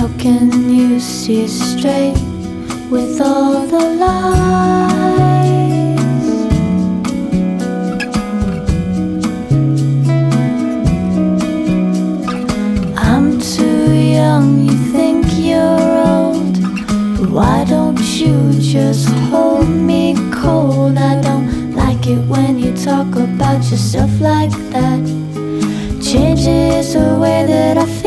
How can you see straight with all the lies? I'm too young, you think you're old. Why don't you just hold me cold? I don't like it when you talk about yourself like that.